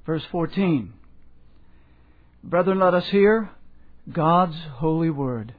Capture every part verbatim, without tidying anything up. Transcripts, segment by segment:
Verse fourteen. Brethren, let us hear God's holy word.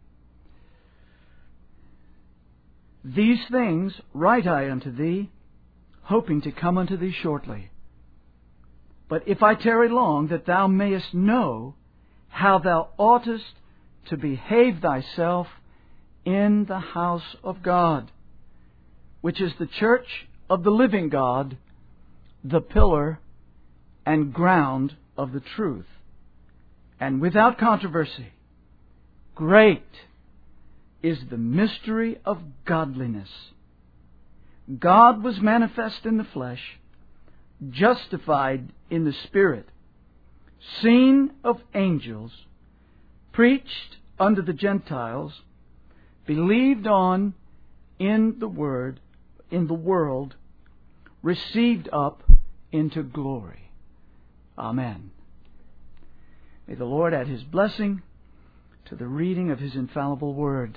These things write I unto thee, hoping to come unto thee shortly. But if I tarry long, that thou mayest know how thou oughtest to behave thyself in the house of God, which is the church of the living God, the pillar and ground of the truth. And without controversy, great is the mystery of godliness. God was manifest in the flesh, justified in the Spirit, seen of angels, preached unto the Gentiles, believed on in the word, in the world, received up into glory. Amen. May the Lord add His blessing to the reading of His infallible word.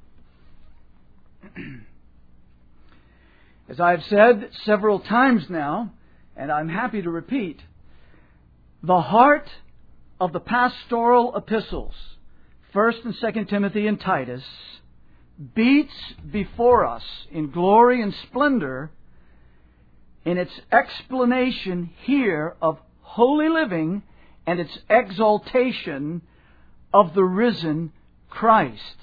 As I have said several times now, and I'm happy to repeat, the heart of the pastoral epistles, First and Second Timothy and Titus, beats before us in glory and splendor in its explanation here of holy living and its exaltation of the risen Christ.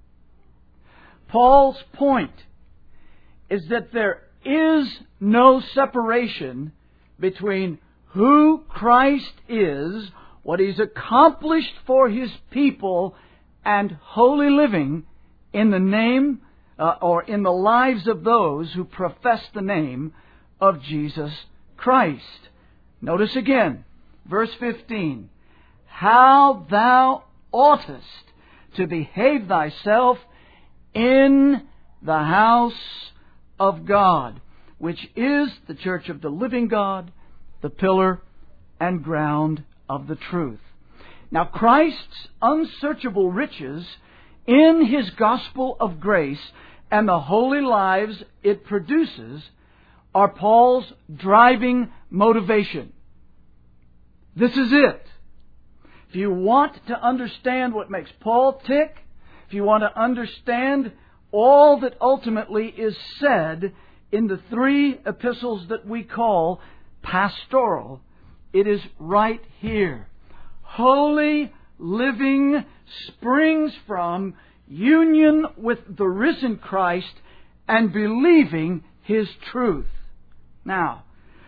Paul's point is that there is no separation between who Christ is, what He's accomplished for His people, and holy living in the name uh, or in the lives of those who profess the name of Jesus Christ. Notice again, verse fifteen. How thou oughtest to behave thyself in the house of God, which is the church of the living God, the pillar and ground of the truth. Now, Christ's unsearchable riches in His gospel of grace and the holy lives it produces are Paul's driving motivation. This is it. If you want to understand what makes Paul tick, if you want to understand all that ultimately is said in the three epistles that we call pastoral, it is right here. Holy living springs from union with the risen Christ and believing His truth. Now,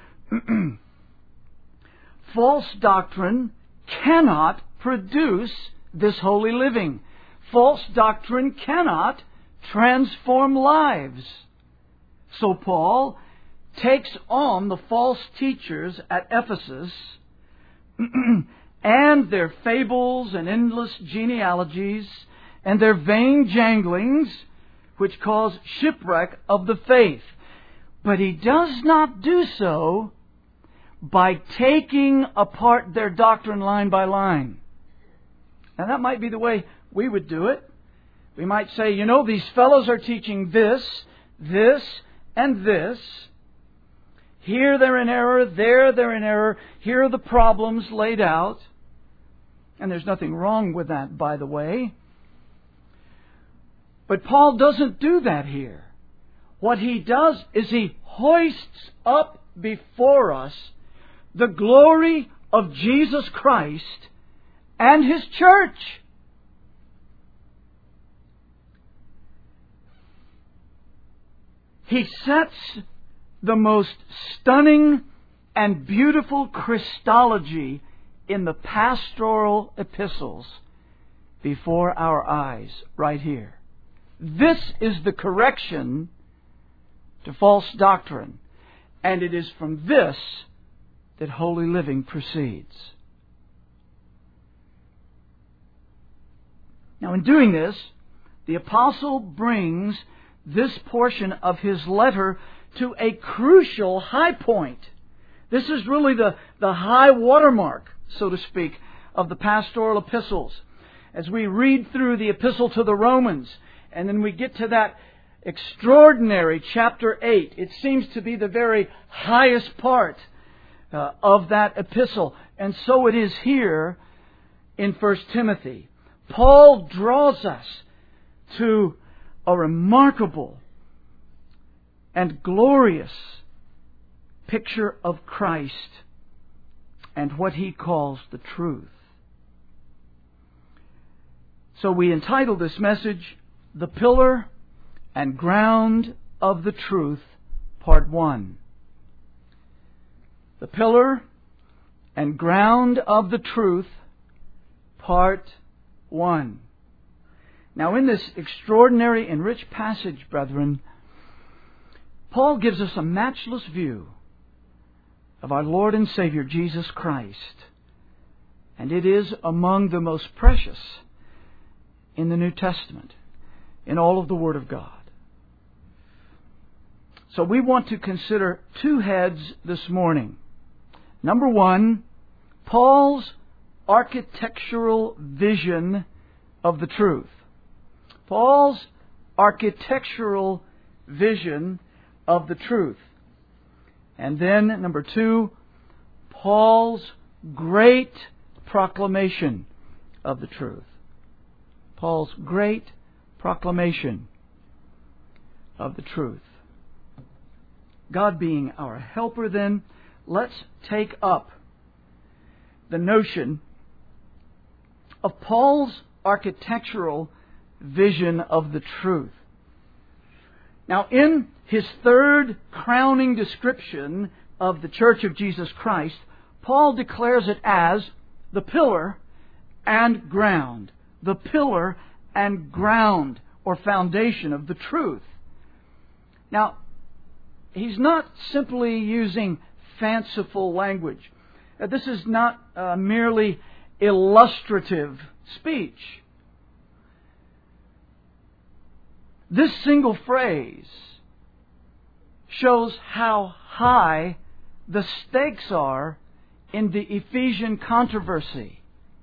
false doctrine cannot produce this holy living. False doctrine cannot transform lives. So Paul takes on the false teachers at Ephesus and their fables and endless genealogies and their vain janglings, which cause shipwreck of the faith. But he does not do so by taking apart their doctrine line by line. Now that might be the way we would do it. We might say, you know, these fellows are teaching this, this, and this. Here they're in error, there they're in error. Here are the problems laid out. And there's nothing wrong with that, by the way. But Paul doesn't do that here. What he does is he hoists up before us the glory of Jesus Christ and His church. He sets the most stunning and beautiful Christology in the pastoral epistles before our eyes, right here. This is the correction to false doctrine, and it is from this that holy living proceeds. Now, in doing this, the apostle brings this portion of his letter to a crucial high point. This is really the, the high watermark, so to speak, of the pastoral epistles. As we read through the epistle to the Romans, and then we get to that extraordinary chapter eight, it seems to be the very highest part uh, of that epistle. And so it is here in First Timothy. Paul draws us to a remarkable and glorious picture of Christ and what He calls the truth. So we entitled this message, The Pillar and Ground of the Truth, Part one. The Pillar and Ground of the Truth, Part one. Now, in this extraordinary and rich passage, brethren, Paul gives us a matchless view of our Lord and Savior Jesus Christ. And it is among the most precious in the New Testament, in all of the Word of God. So we want to consider two heads this morning. Number one, Paul's architectural vision of the truth. Paul's architectural vision of the truth. And then, number two, Paul's great proclamation of the truth. Paul's great proclamation of the truth. God being our helper, then, let's take up the notion of Paul's architectural vision of the truth. Now, in his third crowning description of the Church of Jesus Christ, Paul declares it as the pillar and ground. The pillar and ground or foundation of the truth. Now, he's not simply using fanciful language. Uh, this is not uh, merely illustrative speech. This single phrase shows how high the stakes are in the Ephesian controversy.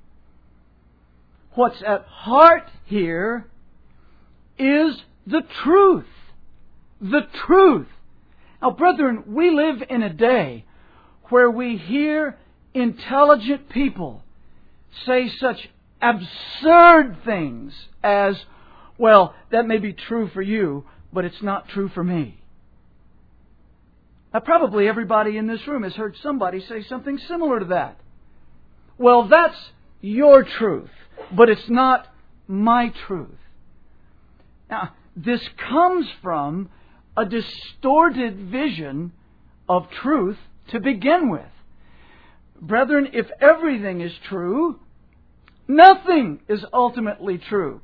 What's at heart here is the truth. The truth. Now, brethren, we live in a day where we hear intelligent people say such absurd things as, well, that may be true for you, but it's not true for me. Now, probably everybody in this room has heard somebody say something similar to that. Well, that's your truth, but it's not my truth. Now, this comes from a distorted vision of truth to begin with. Brethren, if everything is true, nothing is ultimately true.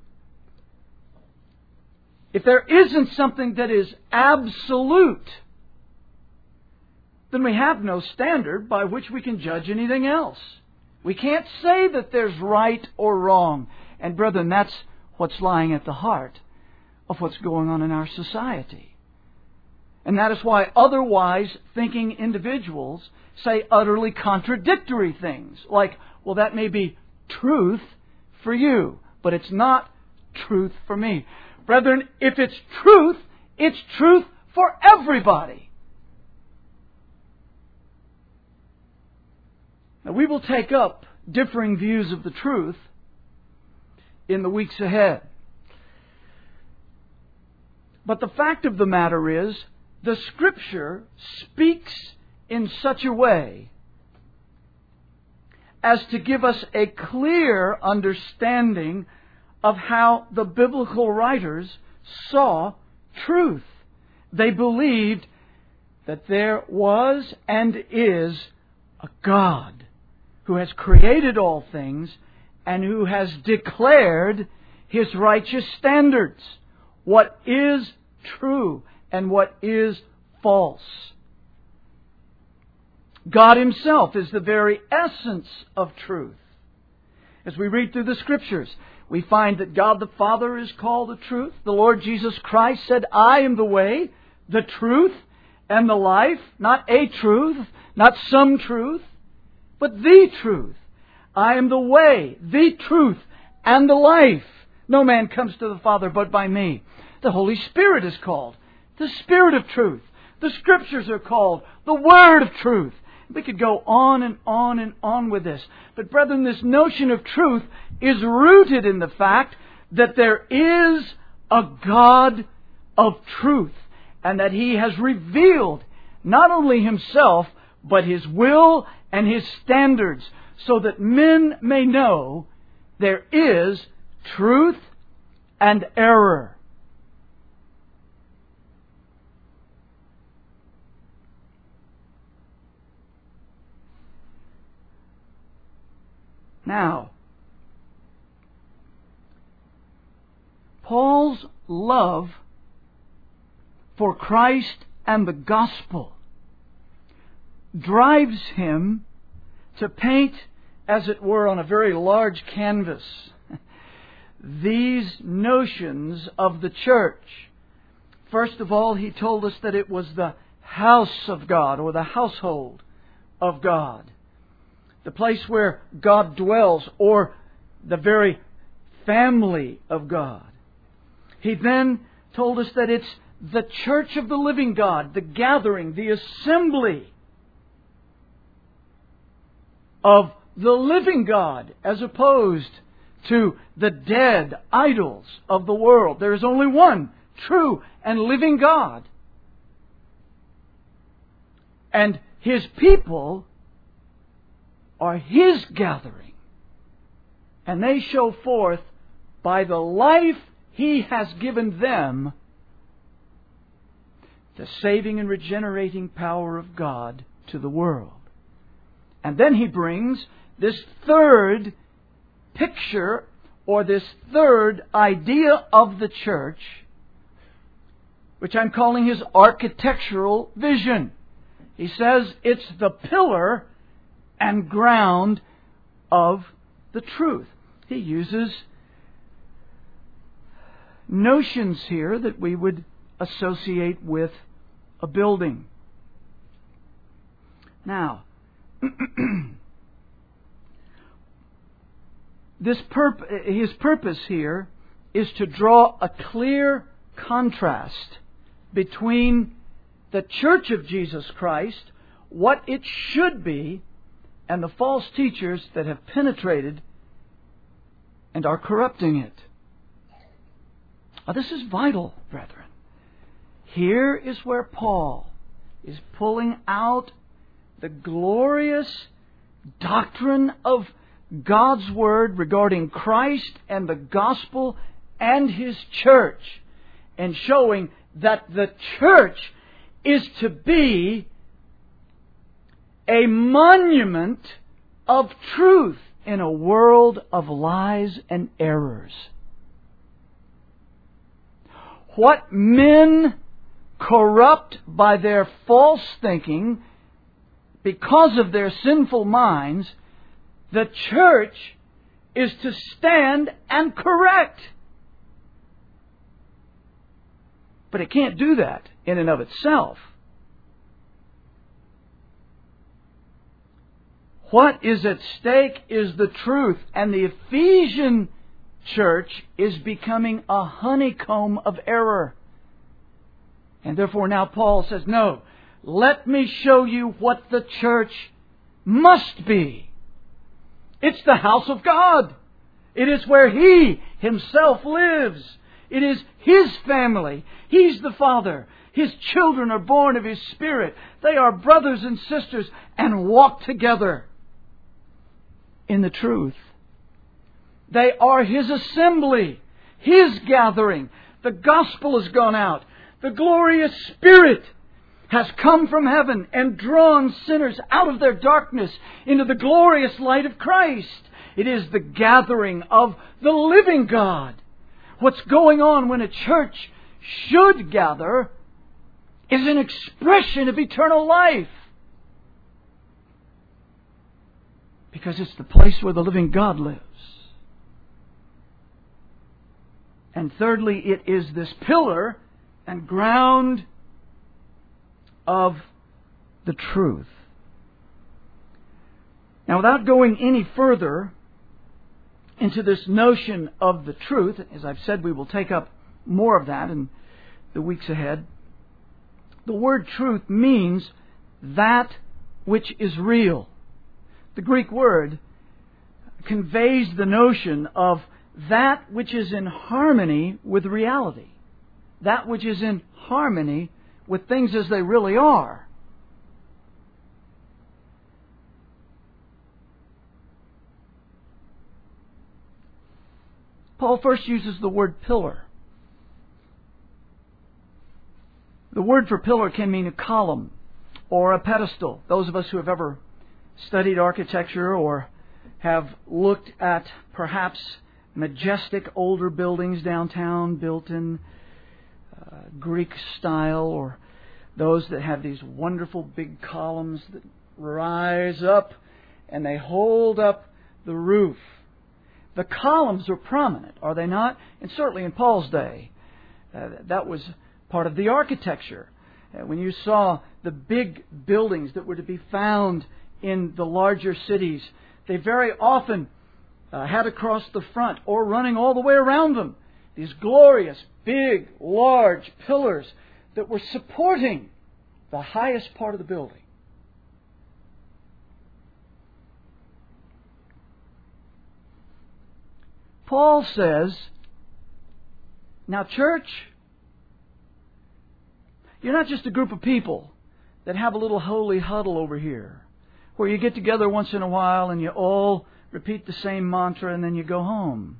If there isn't something that is absolute, then we have no standard by which we can judge anything else. We can't say that there's right or wrong. And brethren, that's what's lying at the heart of what's going on in our society. And that is why otherwise thinking individuals say utterly contradictory things. Like, well, that may be truth for you, but it's not truth for me. Brethren, if it's truth, it's truth for everybody. Now, we will take up differing views of the truth in the weeks ahead. But the fact of the matter is, the Scripture speaks in such a way as to give us a clear understanding of how the biblical writers saw truth. They believed that there was and is a God who has created all things and who has declared His righteous standards. What is true and what is false. God Himself is the very essence of truth. As we read through the Scriptures, we find that God the Father is called the truth. The Lord Jesus Christ said, I am the way, the truth, and the life. Not a truth, not some truth, but the truth. I am the way, the truth, and the life. No man comes to the Father but by me. The Holy Spirit is called the Spirit of truth. The Scriptures are called the Word of truth. We could go on and on and on with this. But brethren, this notion of truth is rooted in the fact that there is a God of truth, and that He has revealed not only Himself, but His will and His standards, so that men may know there is truth and error. Now, Paul's love for Christ and the gospel drives him to paint, as it were, on a very large canvas, these notions of the church. First of all, he told us that it was the house of God, or the household of God. The place where God dwells, or the very family of God. He then told us that it's the church of the living God, the gathering, the assembly of the living God, as opposed to the dead idols of the world. There is only one true and living God. And His people are His gathering. And they show forth, by the life He has given them, the saving and regenerating power of God to the world. And then he brings this third picture, or this third idea of the church, which I'm calling his architectural vision. He says it's the pillar and ground of the truth. He uses notions here that we would associate with a building. Now, this purp- his purpose here is to draw a clear contrast between the Church of Jesus Christ, what it should be, and the false teachers that have penetrated and are corrupting it. Now, this is vital, brethren. Here is where Paul is pulling out the glorious doctrine of God's Word regarding Christ and the gospel and His church, and showing that the church is to be a monument of truth in a world of lies and errors. What men corrupt by their false thinking, because of their sinful minds, the church is to stand and correct. But it can't do that in and of itself. What is at stake is the truth, and the Ephesian church is becoming a honeycomb of error. And therefore now Paul says, no, let me show you what the church must be. It's the house of God. It is where He Himself lives. It is His family. He's the Father. His children are born of His Spirit. They are brothers and sisters and walk together in the truth. They are His assembly, His gathering. The gospel has gone out. The glorious Spirit has come from heaven and drawn sinners out of their darkness into the glorious light of Christ. It is the gathering of the living God. What's going on when a church should gather is an expression of eternal life. Because it's the place where the living God lives. And thirdly, it is this pillar and ground of the truth. Now, without going any further into this notion of the truth, as I've said, we will take up more of that in the weeks ahead. The word truth means that which is real. The Greek word conveys the notion of that which is in harmony with reality. That which is in harmony with things as they really are. Paul first uses the word pillar. The word for pillar can mean a column or a pedestal. Those of us who have ever studied architecture or have looked at perhaps majestic older buildings downtown built in uh, Greek style, or those that have these wonderful big columns that rise up and they hold up the roof. The columns are prominent, are they not? And certainly in Paul's day, uh, that was part of the architecture. Uh, when you saw the big buildings that were to be found in the larger cities, they very often uh, had across the front or running all the way around them these glorious, big, large pillars that were supporting the highest part of the building. Paul says, now church, you're not just a group of people that have a little holy huddle over here, where you get together once in a while and you all repeat the same mantra and then you go home.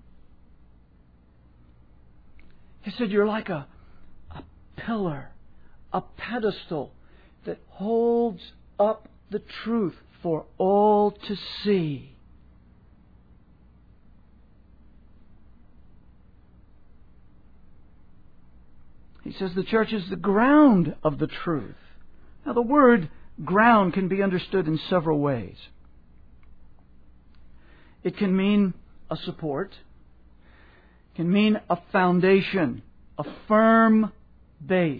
He said you're like a, a pillar, a pedestal that holds up the truth for all to see. He says the church is the ground of the truth. Now the word ground can be understood in several ways. It can mean a support. It can mean a foundation, a firm base.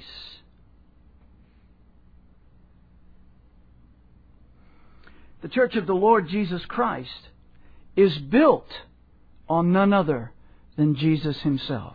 The church of the Lord Jesus Christ is built on none other than Jesus Himself.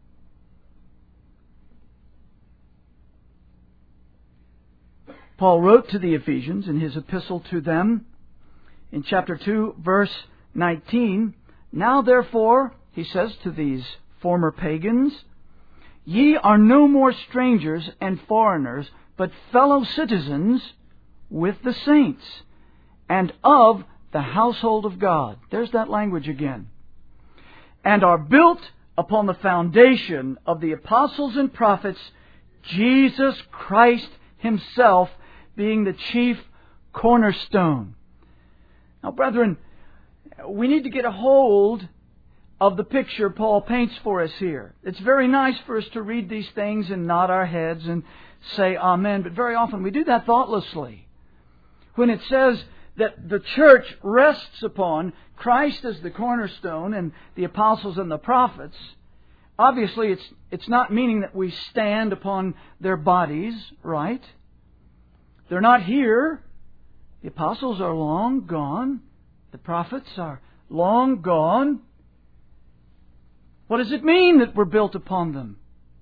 Paul wrote to the Ephesians in his epistle to them in chapter two, verse nineteen, now therefore, he says to these former pagans, ye are no more strangers and foreigners, but fellow citizens with the saints and of the household of God. There's that language again. And are built upon the foundation of the apostles and prophets, Jesus Christ Himself being the chief cornerstone. Now, brethren, we need to get a hold of the picture Paul paints for us here. It's very nice for us to read these things and nod our heads and say amen, but very often we do that thoughtlessly. When it says that the church rests upon Christ as the cornerstone and the apostles and the prophets, obviously it's it's not meaning that we stand upon their bodies, right? They're not here. The apostles are long gone. The prophets are long gone. What does it mean that we're built upon them?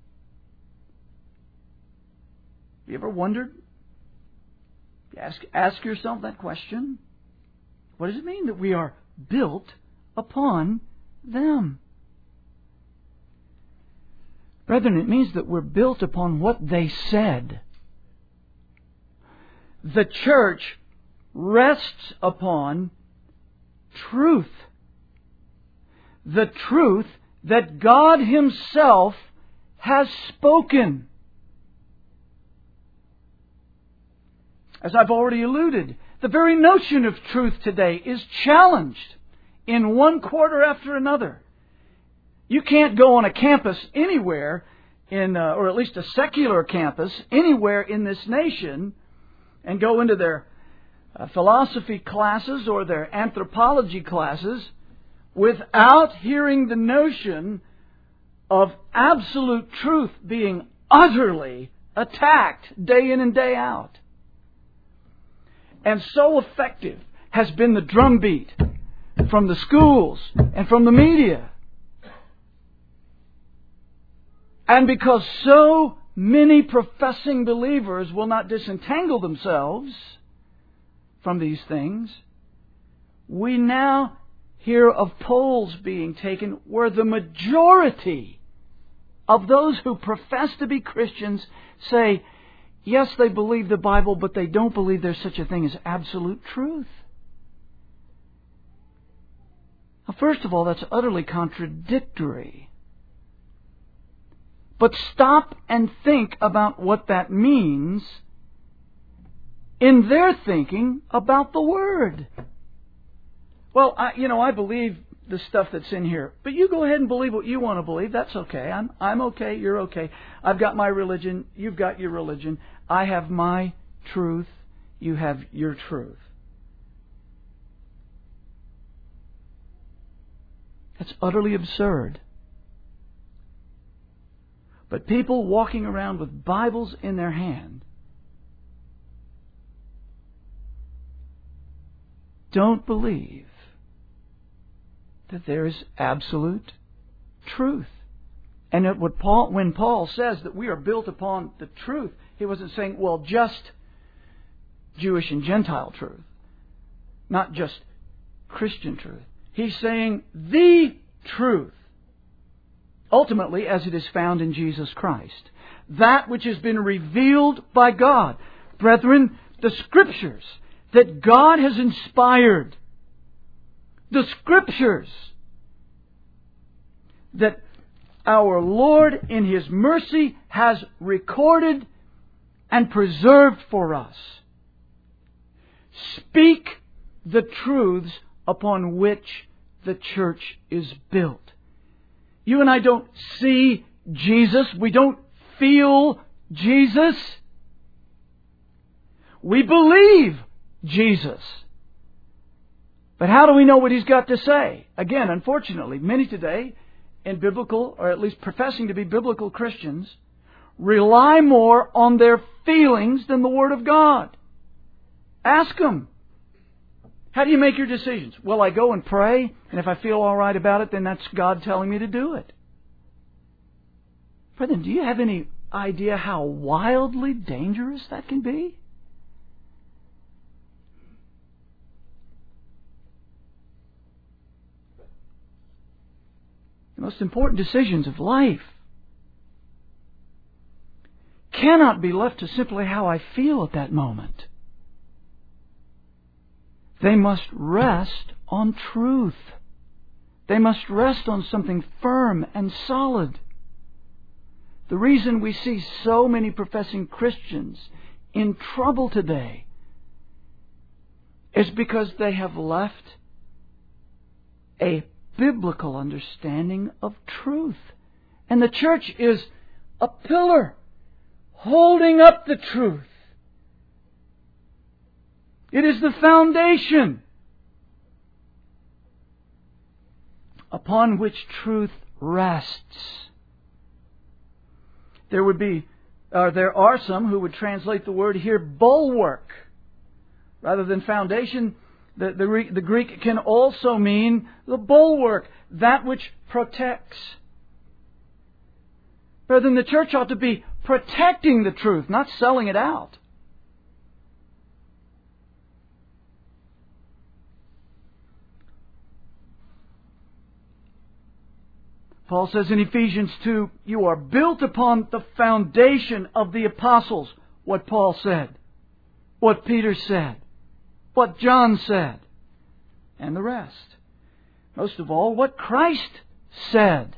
You ever wondered? Ask, ask yourself that question. What does it mean that we are built upon them? Brethren, it means that we're built upon what they said. The church rests upon truth. The truth that God Himself has spoken. As I've already alluded, the very notion of truth today is challenged in one quarter after another. You can't go on a campus anywhere, in, uh, or at least a secular campus, anywhere in this nation, and go into their uh, philosophy classes or their anthropology classes without hearing the notion of absolute truth being utterly attacked day in and day out. And so effective has been the drumbeat from the schools and from the media. And because so many professing believers will not disentangle themselves from these things. We now hear of polls being taken where the majority of those who profess to be Christians say, yes, they believe the Bible, but they don't believe there's such a thing as absolute truth. Now, first of all, that's utterly contradictory. But stop and think about what that means in their thinking about the Word. Well, I, you know, I believe the stuff that's in here, but you go ahead and believe what you want to believe. That's okay. I'm I'm okay. You're okay. I've got my religion. You've got your religion. I have my truth. You have your truth. That's utterly absurd. But people walking around with Bibles in their hand don't believe that there is absolute truth. And that what Paul, when Paul says that we are built upon the truth, he wasn't saying, well, just Jewish and Gentile truth, not just Christian truth. He's saying the truth, ultimately as it is found in Jesus Christ. That which has been revealed by God. Brethren, the Scriptures that God has inspired, the Scriptures that our Lord in His mercy has recorded and preserved for us, speak the truths upon which the church is built. You and I don't see Jesus. We don't feel Jesus. We believe Jesus. But how do we know what He's got to say? Again, unfortunately, many today, in biblical, or at least professing to be biblical Christians, rely more on their feelings than the Word of God. Ask them. How do you make your decisions? Well, I go and pray, and if I feel all right about it, then that's God telling me to do it. Brethren, do you have any idea how wildly dangerous that can be? The most important decisions of life cannot be left to simply how I feel at that moment. They must rest on truth. They must rest on something firm and solid. The reason we see so many professing Christians in trouble today is because they have left a biblical understanding of truth. And the church is a pillar holding up the truth. It is the foundation upon which truth rests. There would be, uh, there are some who would translate the word here bulwark. Rather than foundation, the, the, the Greek can also mean the bulwark, that which protects. Brethren, the church ought to be protecting the truth, not selling it out. Paul says in Ephesians two, you are built upon the foundation of the apostles. What Paul said, what Peter said, what John said, and the rest. Most of all, what Christ said.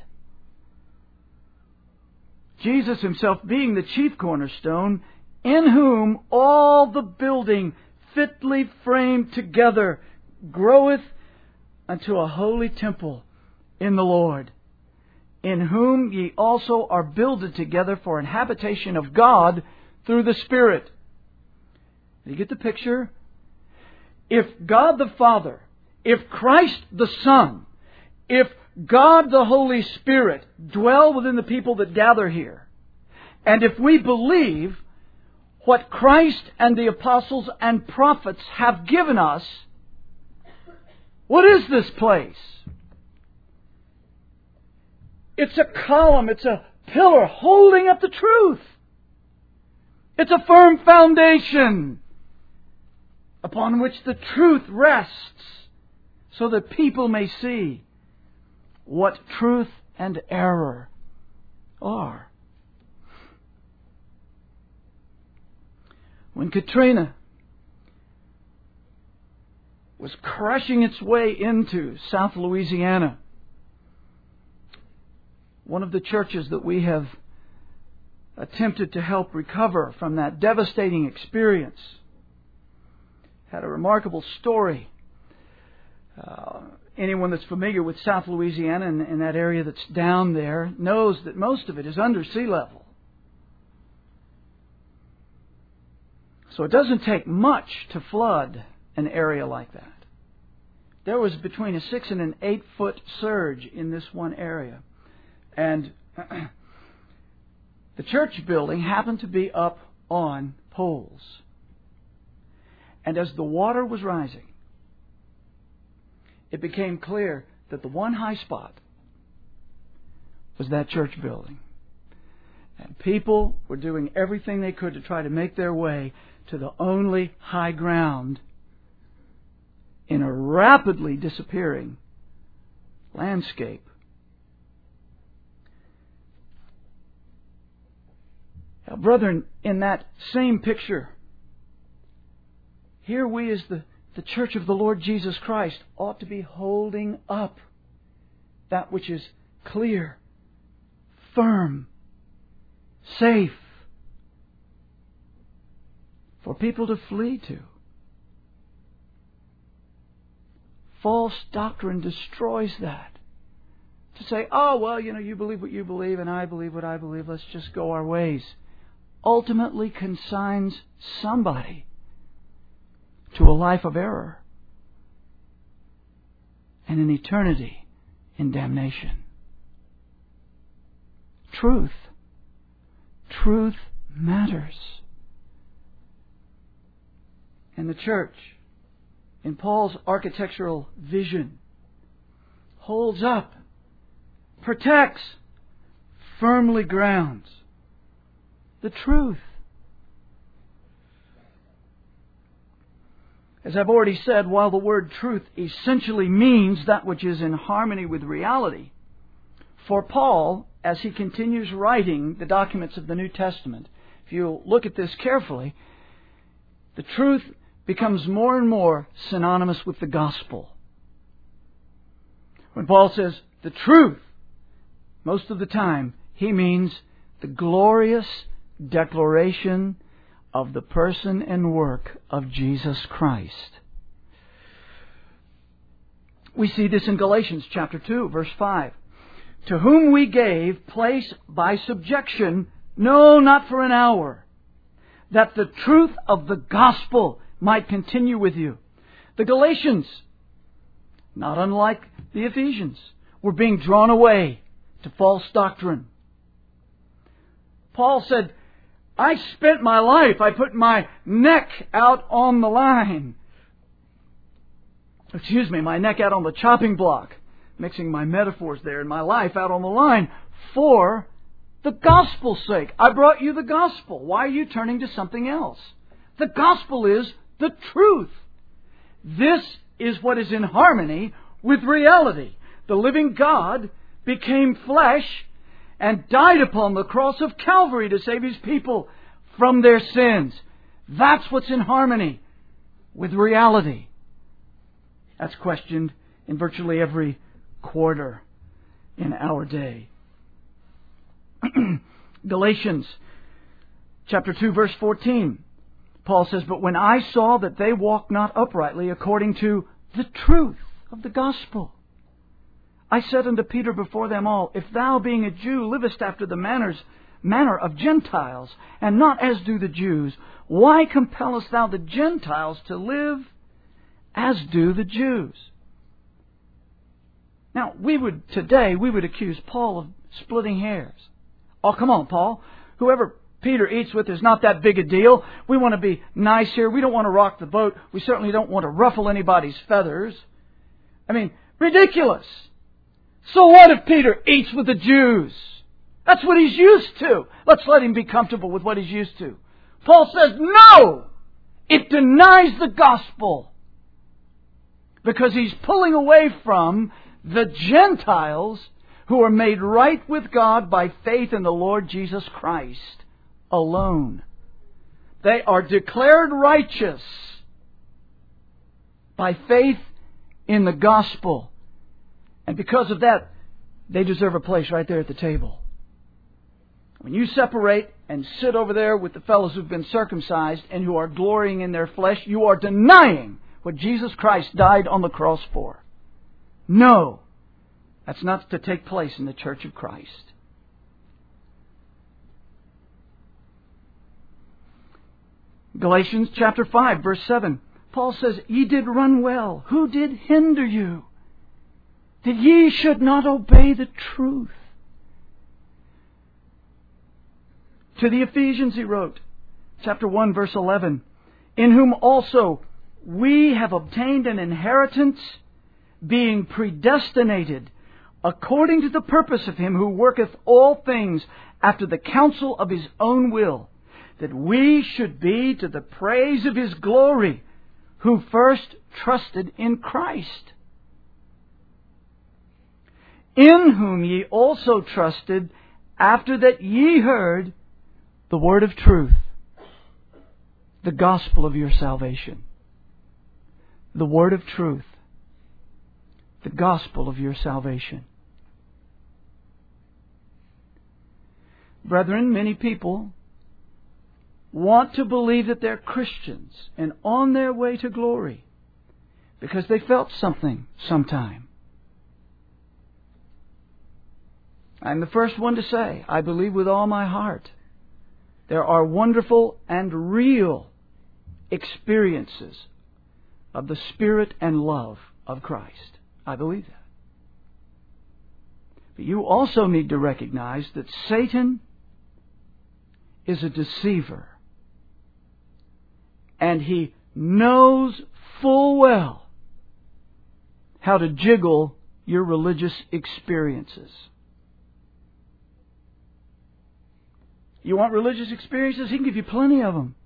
Jesus Himself being the chief cornerstone, in whom all the building fitly framed together groweth unto a holy temple in the Lord, in whom ye also are builded together for an habitation of God through the Spirit. You get the picture? If God the Father, if Christ the Son, if God the Holy Spirit dwell within the people that gather here, and if we believe what Christ and the apostles and prophets have given us, what is this place? It's a column, it's a pillar holding up the truth. It's a firm foundation upon which the truth rests, so that people may see what truth and error are. When Katrina was crushing its way into South Louisiana, one of the churches that we have attempted to help recover from that devastating experience had a remarkable story. Uh, anyone that's familiar with South Louisiana and, and that area that's down there knows that most of it is under sea level. So it doesn't take much to flood an area like that. There was between a six and an eight foot surge in this one area. And the church building happened to be up on poles. And as the water was rising, it became clear that the one high spot was that church building. And people were doing everything they could to try to make their way to the only high ground in a rapidly disappearing landscape. Now, brethren, in that same picture, here we as the, the church of the Lord Jesus Christ ought to be holding up that which is clear, firm, safe, for people to flee to. False doctrine destroys that. To say, oh, well, you know, you believe what you believe and I believe what I believe, let's just go our ways, ultimately consigns somebody to a life of error and an eternity in damnation. Truth. Truth matters. And the church, in Paul's architectural vision, holds up, protects, firmly grounds the truth. As I've already said, while the word truth essentially means that which is in harmony with reality, for Paul, as he continues writing the documents of the New Testament, if you look at this carefully, the truth becomes more and more synonymous with the gospel. When Paul says the truth, most of the time he means the glorious declaration of the person and work of Jesus Christ. We see this in Galatians chapter two, verse five. To whom we gave place by subjection, no, not for an hour, that the truth of the gospel might continue with you. The Galatians, not unlike the Ephesians, were being drawn away to false doctrine. Paul said, I spent my life, I put my neck out on the line. Excuse me, my neck out on the chopping block. Mixing my metaphors there, and my life out on the line for the gospel's sake. I brought you the gospel. Why are you turning to something else? The gospel is the truth. This is what is in harmony with reality. The living God became flesh and died upon the cross of Calvary to save His people from their sins. That's what's in harmony with reality. That's questioned in virtually every quarter in our day. Galatians chapter two, verse fourteen. Paul says, but when I saw that they walked not uprightly according to the truth of the gospel, I said unto Peter before them all, if thou being a Jew livest after the manners, manner of Gentiles, and not as do the Jews, why compellest thou the Gentiles to live as do the Jews? Now, we would, today, we would accuse Paul of splitting hairs. Oh, come on, Paul. Whoever Peter eats with is not that big a deal. We want to be nice here. We don't want to rock the boat. We certainly don't want to ruffle anybody's feathers. I mean, ridiculous. So what if Peter eats with the Jews? That's what he's used to. Let's let him be comfortable with what he's used to. Paul says, no! It denies the gospel. Because he's pulling away from the Gentiles who are made right with God by faith in the Lord Jesus Christ alone. They are declared righteous by faith in the gospel. And because of that, they deserve a place right there at the table. When you separate and sit over there with the fellows who've been circumcised and who are glorying in their flesh, you are denying what Jesus Christ died on the cross for. No, that's not to take place in the Church of Christ. Galatians chapter five, verse seven. Paul says, "Ye did run well. Who did hinder you? That ye should not obey the truth." To the Ephesians he wrote, chapter one, verse eleven, "In whom also we have obtained an inheritance, being predestinated according to the purpose of Him who worketh all things after the counsel of His own will, that we should be to the praise of His glory, who first trusted in Christ, in whom ye also trusted, after that ye heard the word of truth, the gospel of your salvation." The word of truth, the gospel of your salvation. Brethren, many people want to believe that they're Christians and on their way to glory because they felt something sometime. I'm the first one to say, I believe with all my heart there are wonderful and real experiences of the Spirit and love of Christ. I believe that. But you also need to recognize that Satan is a deceiver. And he knows full well how to jiggle your religious experiences. You want religious experiences? He can give you plenty of them.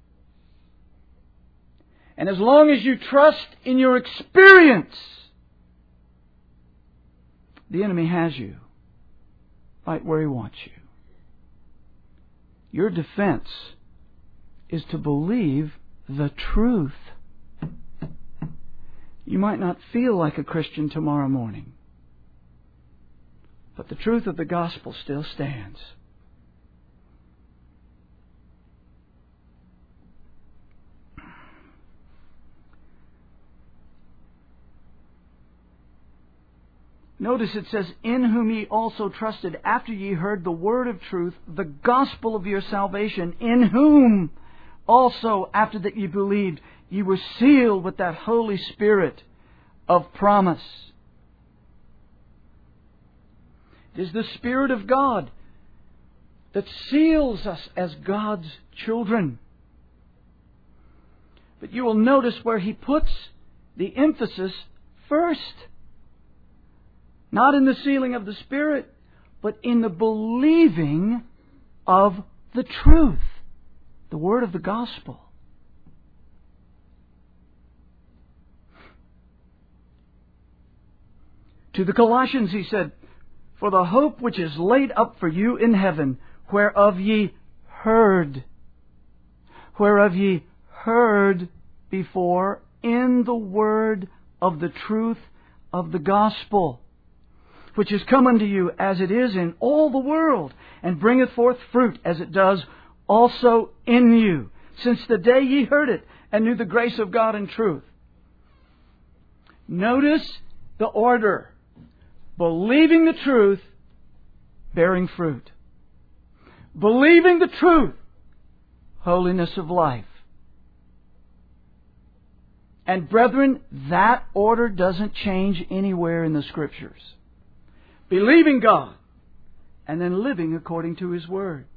And as long as you trust in your experience, the enemy has you right where he wants you. Your defense is to believe the truth. You might not feel like a Christian tomorrow morning, but the truth of the gospel still stands. Notice it says, "In whom ye also trusted, after ye heard the word of truth, the gospel of your salvation, in whom also, after that ye believed, ye were sealed with that Holy Spirit of promise." It is the Spirit of God that seals us as God's children. But you will notice where He puts the emphasis first. Not in the sealing of the Spirit, but in the believing of the truth, the word of the gospel. To the Colossians he said, "For the hope which is laid up for you in heaven, whereof ye heard, whereof ye heard before in the word of the truth of the gospel, which is come unto you as it is in all the world, and bringeth forth fruit as it does also in you, since the day ye heard it, and knew the grace of God in truth." Notice the order. Believing the truth, bearing fruit. Believing the truth, holiness of life. And brethren, that order doesn't change anywhere in the Scriptures. Believing God, and then living according to His Word.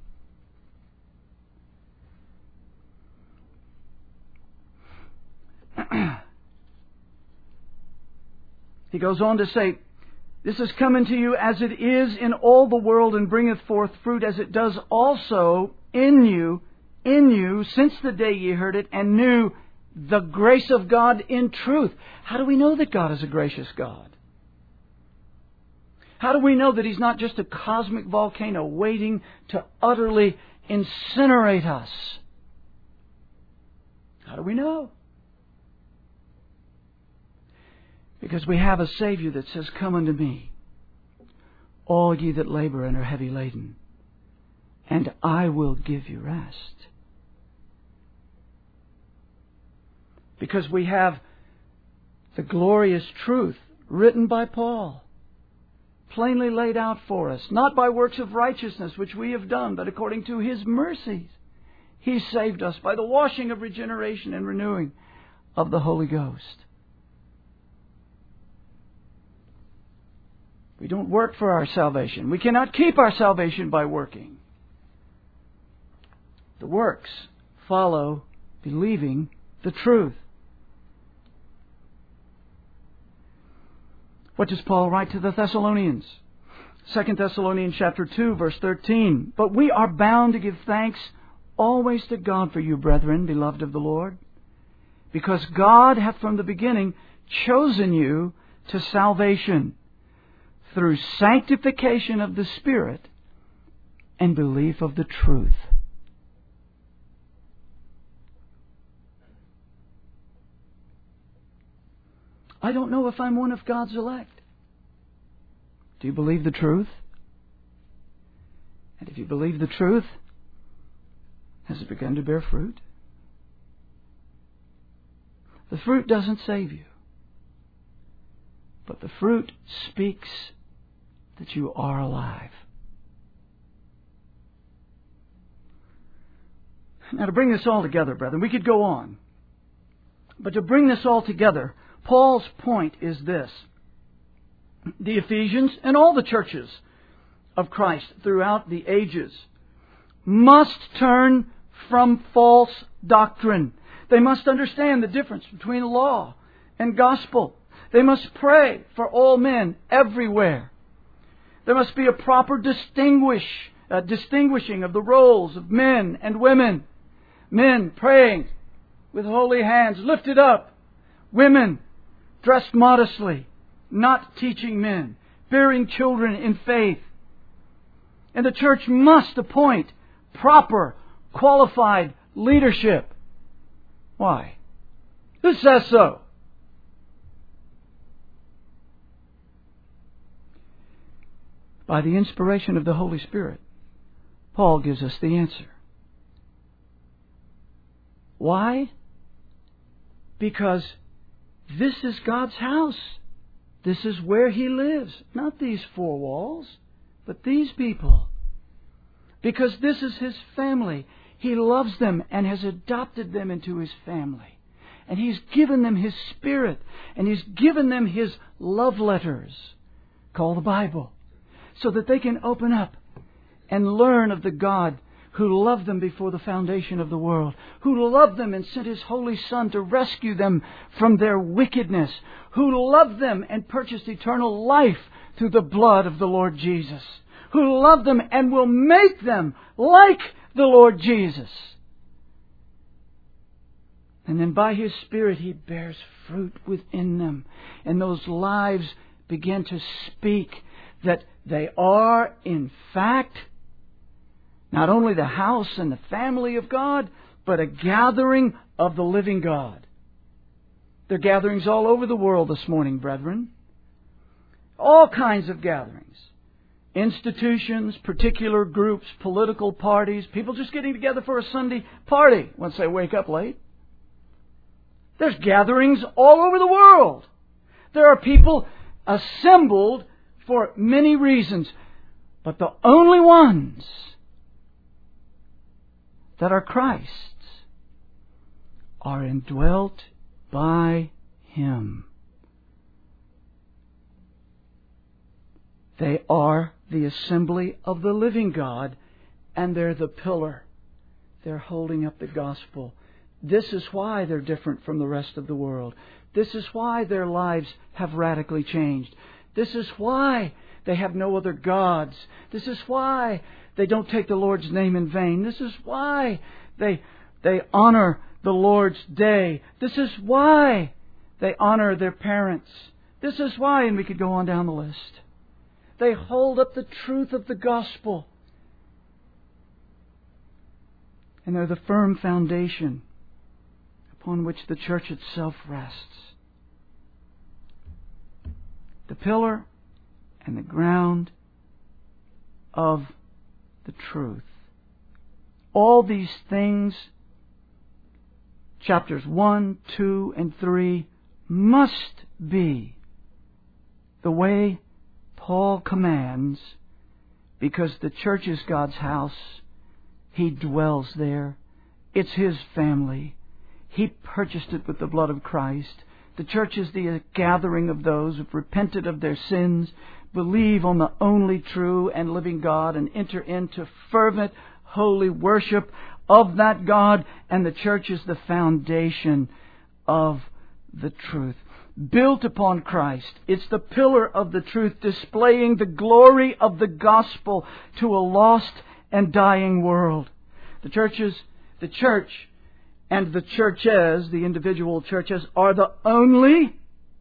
He goes on to say, "This is coming to you as it is in all the world, and bringeth forth fruit as it does also in you, in you since the day ye heard it, and knew the grace of God in truth. How do we know that God is a gracious God? How do we know that He's not just a cosmic volcano waiting to utterly incinerate us? How do we know? Because we have a Savior that says, "Come unto me, all ye that labor and are heavy laden, and I will give you rest." Because we have the glorious truth written by Paul, plainly laid out for us, not by works of righteousness which we have done, but according to His mercies. He saved us by the washing of regeneration and renewing of the Holy Ghost. We don't work for our salvation. We cannot keep our salvation by working. The works follow believing the truth. What does Paul write to the Thessalonians? Second Thessalonians chapter two, verse thirteen. "But we are bound to give thanks always to God for you, brethren, beloved of the Lord, because God hath from the beginning chosen you to salvation through sanctification of the Spirit and belief of the truth." I don't know if I'm one of God's elect. Do you believe the truth? And if you believe the truth, has it begun to bear fruit? The fruit doesn't save you, but the fruit speaks that you are alive. Now, to bring this all together, brethren, we could go on. But to bring this all together, Paul's point is this. The Ephesians and all the churches of Christ throughout the ages must turn from false doctrine. They must understand the difference between law and gospel. They must pray for all men everywhere. There must be a proper distinguish, uh, distinguishing of the roles of men and women. Men praying with holy hands lifted up. Women dressed modestly, not teaching men, bearing children in faith. And the church must appoint proper, qualified leadership. Why? Who says so? By the inspiration of the Holy Spirit, Paul gives us the answer. Why? Because this is God's house. This is where He lives. Not these four walls, but these people. Because this is His family. He loves them and has adopted them into His family. And He's given them His Spirit. And He's given them His love letters, called the Bible, so that they can open up and learn of the God who loved them before the foundation of the world, who loved them and sent His Holy Son to rescue them from their wickedness, who loved them and purchased eternal life through the blood of the Lord Jesus, who loved them and will make them like the Lord Jesus. And then by His Spirit He bears fruit within them, and those lives begin to speak that they are, in fact, not only the house and the family of God, but a gathering of the living God. There are gatherings all over the world this morning, brethren. All kinds of gatherings. Institutions, particular groups, political parties, people just getting together for a Sunday party once they wake up late. There's gatherings all over the world. There are people assembled for many reasons, but the only ones that are Christ's are indwelt by Him. They are the assembly of the living God, and they're the pillar. They're holding up the gospel. This is why they're different from the rest of the world. This is why their lives have radically changed. This is why they have no other gods. This is why they don't take the Lord's name in vain. This is why They, they honor the Lord's day. This is why they honor their parents. This is why, and we could go on down the list. They hold up the truth of the gospel. And they're the firm foundation upon which the church itself rests. The pillar and the ground of the truth. All these things, chapters one, two, and three, must be the way Paul commands, because the church is God's house. He dwells there. It's His family. He purchased it with the blood of Christ. The church is the gathering of those who've repented of their sins, believe on the only true and living God, and enter into fervent, holy worship of that God. And the church is the foundation of the truth. Built upon Christ. It's the pillar of the truth, displaying the glory of the gospel to a lost and dying world. The churches, the church and the churches, the individual churches, are the only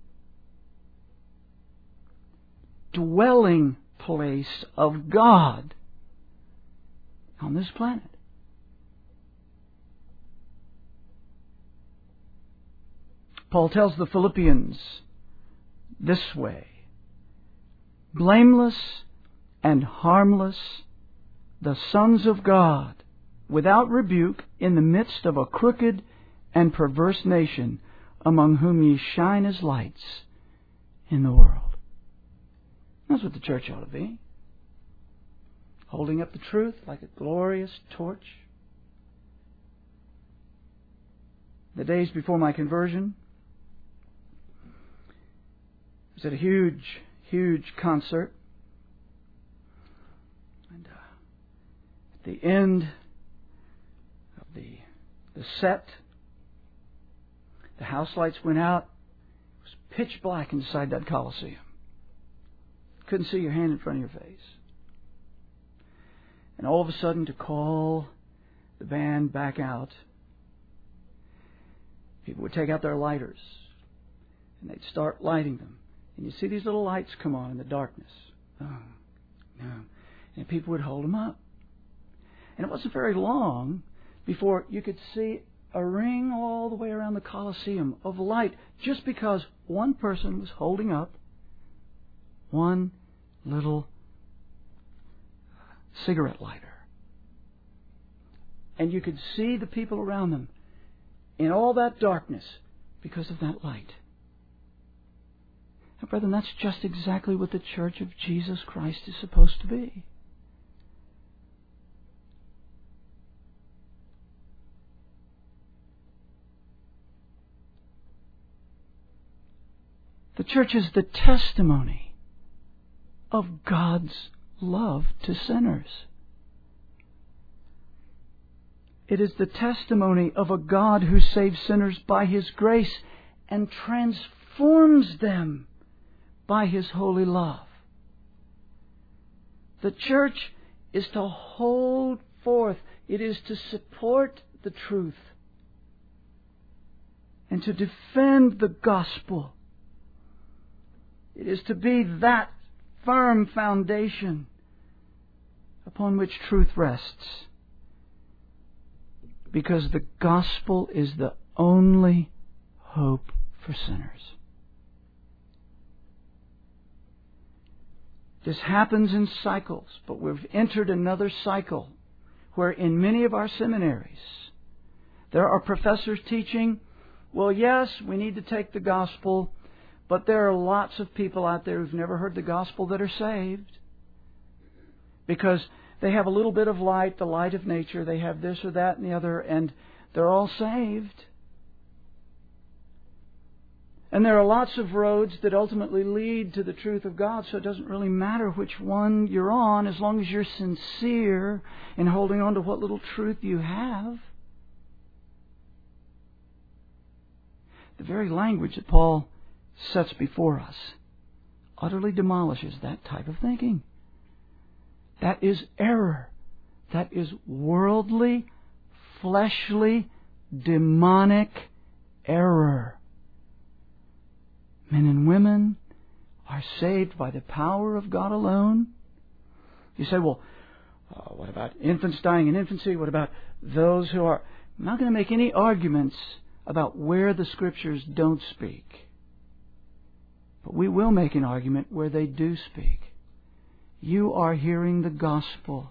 dwelling place of God on this planet. Paul tells the Philippians this way: blameless and harmless, the sons of God, without rebuke, in the midst of a crooked and perverse nation, among whom ye shine as lights in the world. That's what the church ought to be. Holding up the truth like a glorious torch. The days before my conversion, I was at a huge, huge concert. And uh, at the end of the, the set, the house lights went out. It was pitch black inside that Coliseum. Couldn't see your hand in front of your face. And all of a sudden, to call the band back out, people would take out their lighters and they'd start lighting them. And you see these little lights come on in the darkness. Oh, no. And people would hold them up. And it wasn't very long before you could see a ring all the way around the Colosseum of light, just because one person was holding up one little cigarette lighter. And you could see the people around them in all that darkness because of that light. Now, brethren, that's just exactly what the church of Jesus Christ is supposed to be. The church is the testimony of God's love to sinners. It is the testimony of a God who saves sinners by His grace and transforms them by His holy love. The church is to hold forth. It is to support the truth and to defend the gospel. It is to be that firm foundation upon which truth rests, because the gospel is the only hope for sinners. This happens in cycles, but we've entered another cycle where in many of our seminaries there are professors teaching, well, yes, we need to take the gospel, but there are lots of people out there who've never heard the gospel that are saved because they have a little bit of light, the light of nature. They have this or that and the other, and they're all saved. And there are lots of roads that ultimately lead to the truth of God, so it doesn't really matter which one you're on as long as you're sincere in holding on to what little truth you have. The very language that Paul sets before us utterly demolishes that type of thinking. That is error. That is worldly fleshly, demonic error. Men and women are saved by the power of God alone. You say, well, uh, what about infants dying in infancy? What about those who are... I'm not going to make any arguments about where the Scriptures don't speak. But we will make an argument where they do speak. You are hearing the gospel.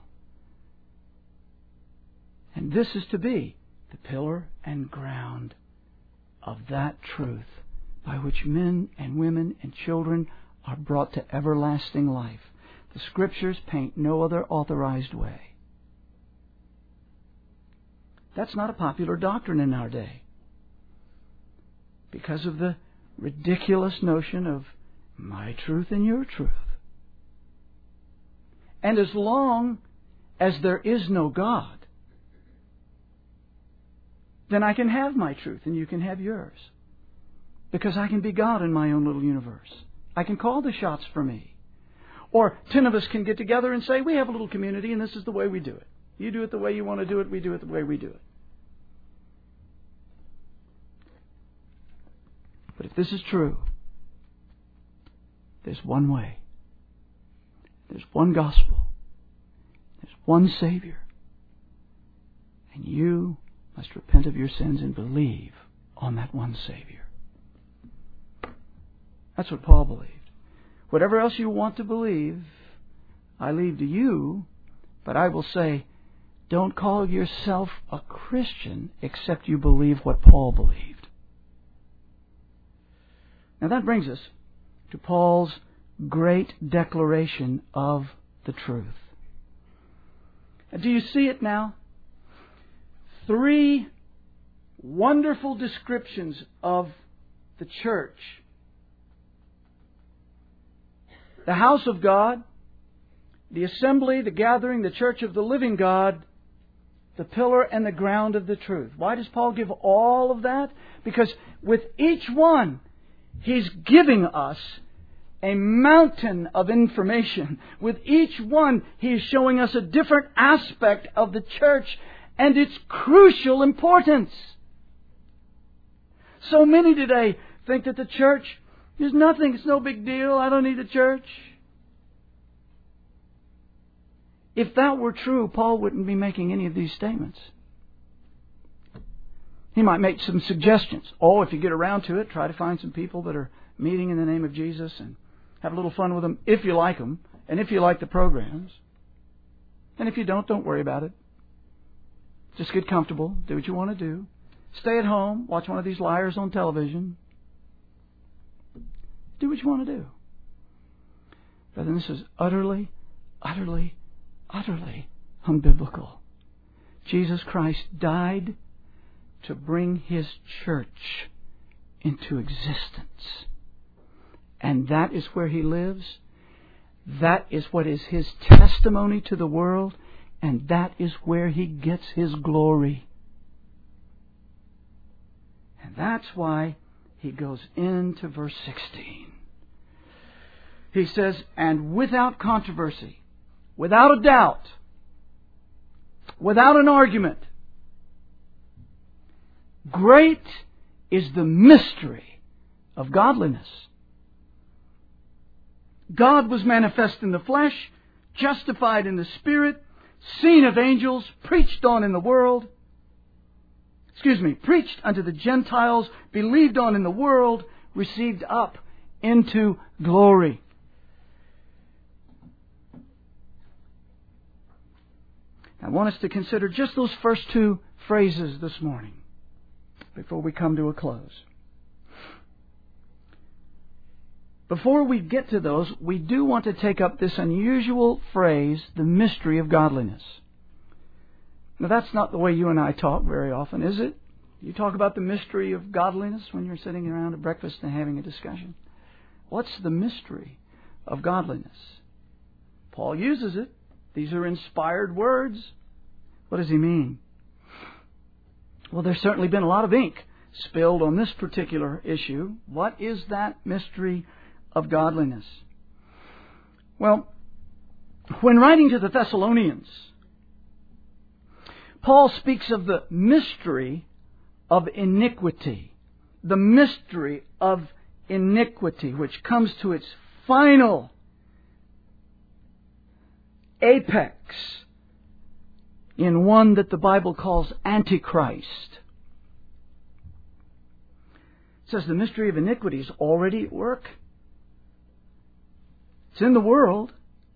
And this is to be the pillar and ground of that truth by which men and women and children are brought to everlasting life. The Scriptures paint no other authorized way. That's not a popular doctrine in our day, because of the ridiculous notion of my truth and your truth. And as long as there is no God, then I can have my truth and you can have yours. Because I can be God in my own little universe. I can call the shots for me. Or ten of us can get together and say, we have a little community and this is the way we do it. You do it the way you want to do it, we do it the way we do it. But if this is true, there's one way. There's one gospel. There's one Savior. And you must repent of your sins and believe on that one Savior. That's what Paul believed. Whatever else you want to believe, I leave to you, but I will say, don't call yourself a Christian except you believe what Paul believed. Now that brings us to Paul's great declaration of the truth. Do you see it now? Three wonderful descriptions of the church. The house of God, the assembly, the gathering, the church of the living God, the pillar and the ground of the truth. Why does Paul give all of that? Because with each one, he's giving us a mountain of information. With each one, he is showing us a different aspect of the church and its crucial importance. So many today think that the church is nothing. It's no big deal. I don't need a church. If that were true, Paul wouldn't be making any of these statements. He might make some suggestions. Oh, if you get around to it, try to find some people that are meeting in the name of Jesus and have a little fun with them if you like them and if you like the programs. And if you don't, don't worry about it. Just get comfortable. Do what you want to do. Stay at home. Watch one of these liars on television. Do what you want to do. Brethren, this is utterly, utterly, utterly unbiblical. Jesus Christ died to bring His church into existence. And that is where He lives. That is what is His testimony to the world. And that is where He gets His glory. And that's why He goes into verse sixteen. He says, and without controversy, without a doubt, without an argument, great is the mystery of godliness. God was manifest in the flesh, justified in the Spirit, seen of angels, preached on in the world, excuse me, preached unto the Gentiles, believed on in the world, received up into glory. I want us to consider just those first two phrases this morning before we come to a close. Before we get to those, we do want to take up this unusual phrase, the mystery of godliness. Now, that's not the way you and I talk very often, is it? You talk about the mystery of godliness when you're sitting around at breakfast and having a discussion. What's the mystery of godliness? Paul uses it. These are inspired words. What does he mean? Well, there's certainly been a lot of ink spilled on this particular issue. What is that mystery of godliness? Well, when writing to the Thessalonians, Paul speaks of the mystery of iniquity. The mystery of iniquity, which comes to its final apex in one that the Bible calls Antichrist. It says the mystery of iniquity is already at work. It's in the world.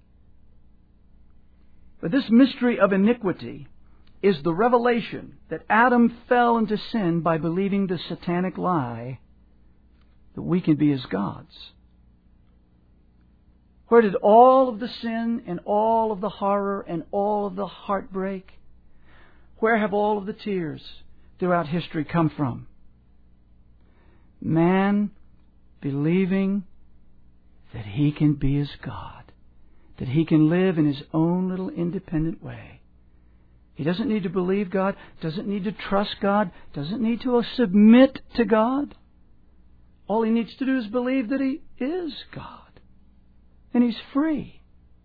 But this mystery of iniquity is the revelation that Adam fell into sin by believing the satanic lie that we can be as gods. Where did all of the sin and all of the horror and all of the heartbreak, where have all of the tears throughout history come from? Man believing that he can be as God, that he can live in his own little independent way. He doesn't need to believe God, doesn't need to trust God, doesn't need to submit to God. All he needs to do is believe that he is God. And he's free.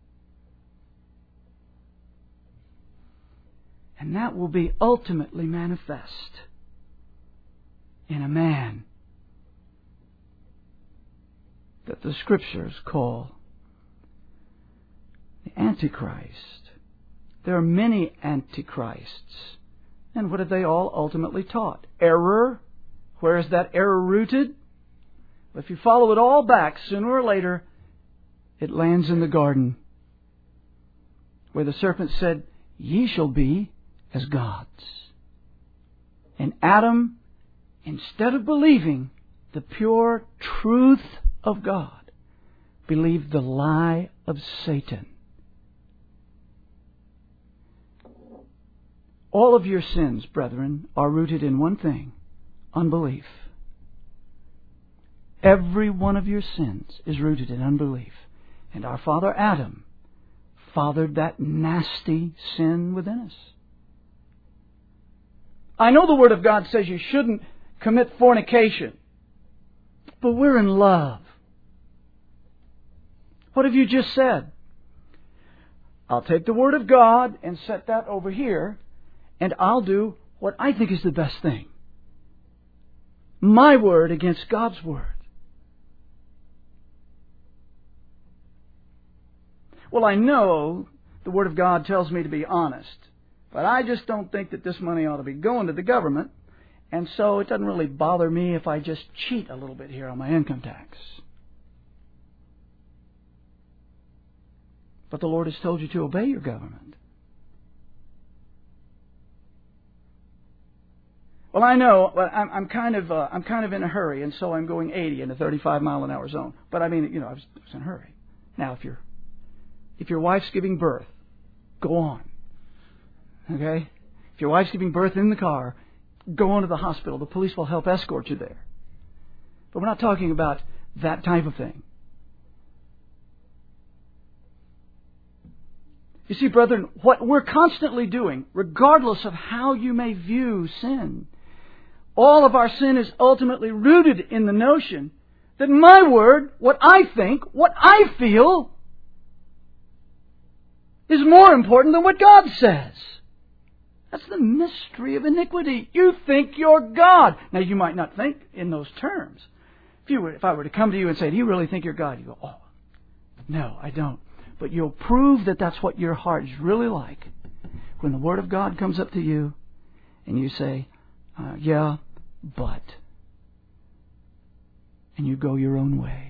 And that will be ultimately manifest in a man that the Scriptures call the Antichrist. There are many Antichrists. And what have they all ultimately taught? Error. Where is that error rooted? Well, if you follow it all back, sooner or later, it lands in the garden, where the serpent said, "Ye shall be as gods." And Adam, instead of believing the pure truth of God, believed the lie of Satan. All of your sins, brethren, are rooted in one thing: unbelief. Every one of your sins is rooted in unbelief. And our father Adam fathered that nasty sin within us. I know the Word of God says you shouldn't commit fornication, but we're in love. What have you just said? I'll take the Word of God and set that over here, and I'll do what I think is the best thing. My word against God's Word. Well, I know the Word of God tells me to be honest, but I just don't think that this money ought to be going to the government, and so it doesn't really bother me if I just cheat a little bit here on my income tax. But the Lord has told you to obey your government. Well, I know, but I'm, I'm kind of uh, I'm kind of in a hurry, and so I'm going eighty in a thirty-five mile an hour zone. But I mean, you know, I was, I was in a hurry. Now, if you're If your wife's giving birth, go on. Okay? If your wife's giving birth in the car, go on to the hospital. The police will help escort you there. But we're not talking about that type of thing. You see, brethren, what we're constantly doing, regardless of how you may view sin, all of our sin is ultimately rooted in the notion that my word, what I think, what I feel, is more important than what God says. That's the mystery of iniquity. You think you're God. Now, you might not think in those terms. If you were, if I were to come to you and say, "Do you really think you're God?" You go, "Oh, no, I don't." But you'll prove that that's what your heart is really like when the Word of God comes up to you and you say, uh, "Yeah, but," and you go your own way.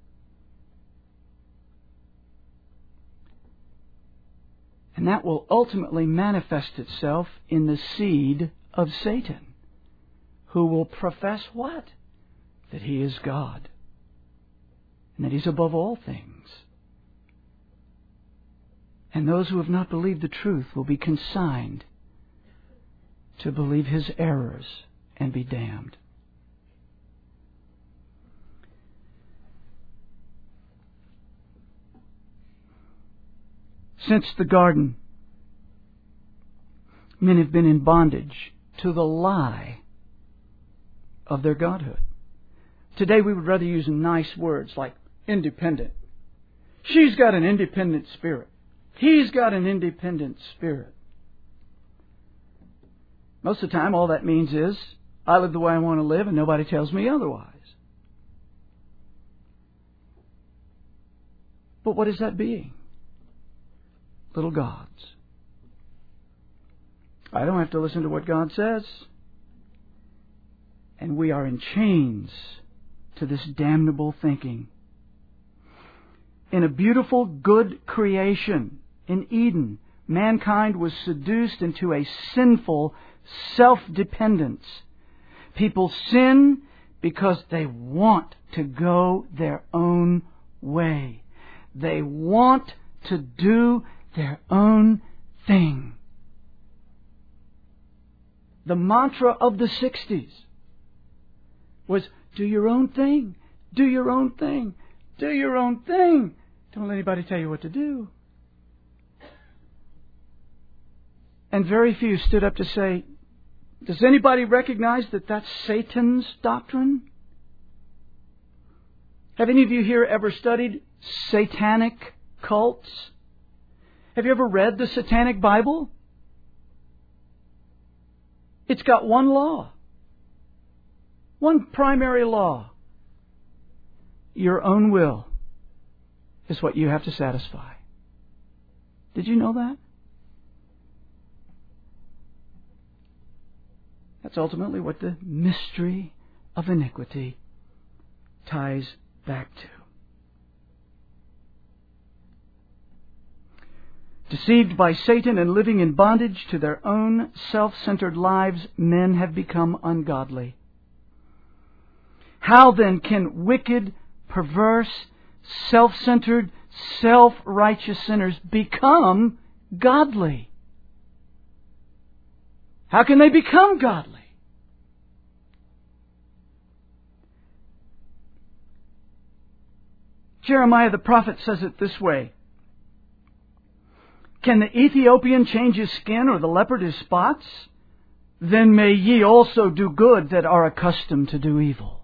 And that will ultimately manifest itself in the seed of Satan, who will profess what? That he is God, and that he's above all things. And those who have not believed the truth will be consigned to believe his errors and be damned. Since the garden, men have been in bondage to the lie of their godhood. Today we would rather use nice words like independent. She's got an independent spirit. He's got an independent spirit. Most of the time, all that means is, I live the way I want to live and nobody tells me otherwise. But what is that being? Little gods. I don't have to listen to what God says. And we are in chains to this damnable thinking. In a beautiful, good creation in Eden, mankind was seduced into a sinful self-dependence. People sin because they want to go their own way. They want to do their own thing. The mantra of the sixties was, do your own thing, do your own thing, do your own thing. Don't let anybody tell you what to do. And very few stood up to say, does anybody recognize that that's Satan's doctrine? Have any of you here ever studied satanic cults? Have you ever read the Satanic Bible? It's got one law. One primary law. Your own will is what you have to satisfy. Did you know that? That's ultimately what the mystery of iniquity ties back to. Deceived by Satan and living in bondage to their own self-centered lives, men have become ungodly. How then can wicked, perverse, self-centered, self-righteous sinners become godly? How can they become godly? Jeremiah the prophet says it this way. Can the Ethiopian change his skin or the leopard his spots? Then may ye also do good that are accustomed to do evil.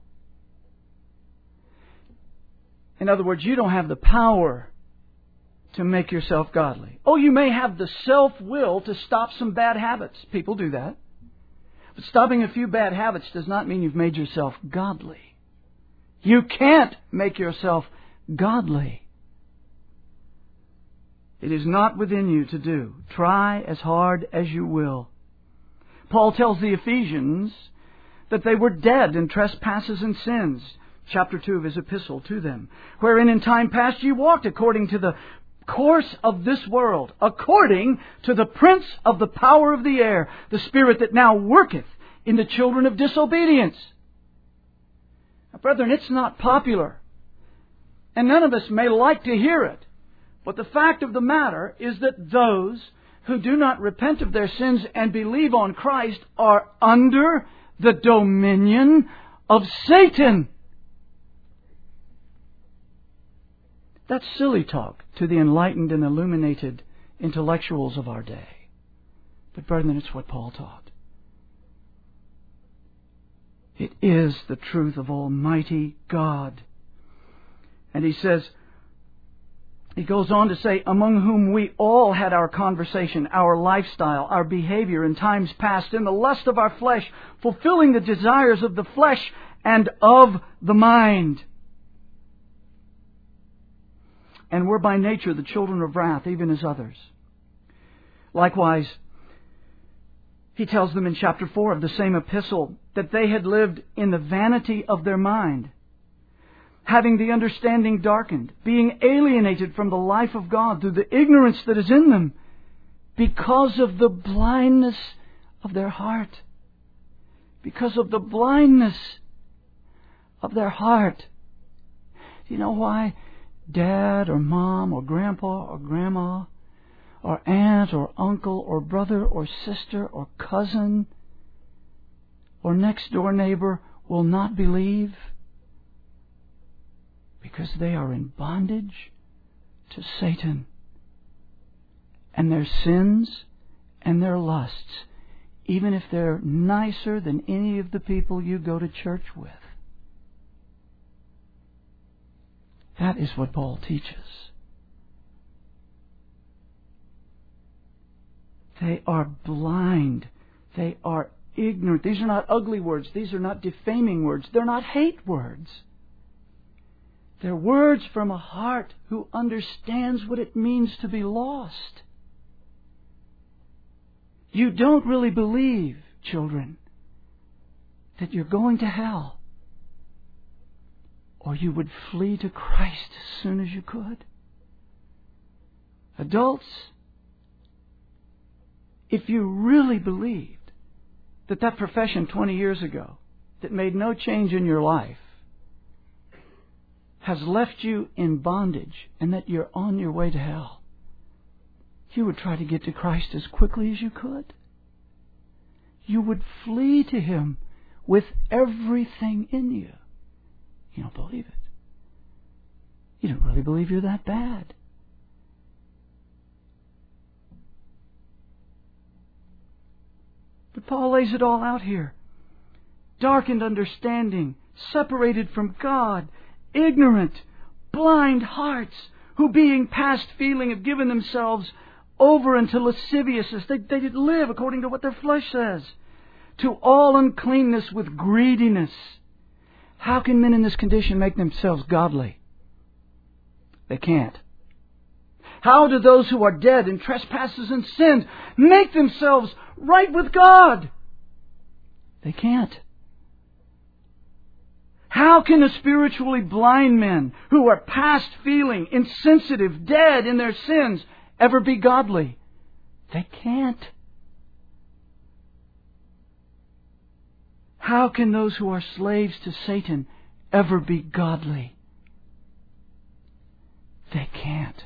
In other words, you don't have the power to make yourself godly. Oh, you may have the self-will to stop some bad habits. People do that. But stopping a few bad habits does not mean you've made yourself godly. You can't make yourself godly. It is not within you to do. Try as hard as you will. Paul tells the Ephesians that they were dead in trespasses and sins. Chapter two of his epistle to them. Wherein in time past ye walked according to the course of this world, according to the prince of the power of the air, the spirit that now worketh in the children of disobedience. Now, brethren, it's not popular. And none of us may like to hear it. But the fact of the matter is that those who do not repent of their sins and believe on Christ are under the dominion of Satan. That's silly talk to the enlightened and illuminated intellectuals of our day. But brethren, it's what Paul taught. It is the truth of Almighty God. And he says, he goes on to say, among whom we all had our conversation, our lifestyle, our behavior in times past, in the lust of our flesh, fulfilling the desires of the flesh and of the mind. And we're by nature the children of wrath, even as others. Likewise, he tells them in chapter four of the same epistle that they had lived in the vanity of their mind, having the understanding darkened, being alienated from the life of God through the ignorance that is in them, because of the blindness of their heart. Because of the blindness of their heart. Do you know why Dad or Mom or Grandpa or Grandma or aunt or uncle or brother or sister or cousin or next door neighbor will not believe? Because they are in bondage to Satan. And their sins and their lusts, even if they're nicer than any of the people you go to church with. That is what Paul teaches. They are blind They are ignorant. These are not ugly words. These are not defaming words. They're not hate words. They're words from a heart who understands what it means to be lost. You don't really believe, children, that you're going to hell, or you would flee to Christ as soon as you could. Adults, if you really believed that that profession twenty years ago that made no change in your life has left you in bondage and that you're on your way to hell, you would try to get to Christ as quickly as you could. You would flee to Him with everything in you. You don't believe it. You don't really believe you're that bad. But Paul lays it all out here. Darkened understanding, separated from God, ignorant, blind hearts, who being past feeling have given themselves over unto lasciviousness. They, they did live according to what their flesh says. To all uncleanness with greediness. How can men in this condition make themselves godly? They can't. How do those who are dead in trespasses and sins make themselves right with God? They can't. How can the spiritually blind men who are past feeling, insensitive, dead in their sins, ever be godly? They can't. How can those who are slaves to Satan ever be godly? They can't.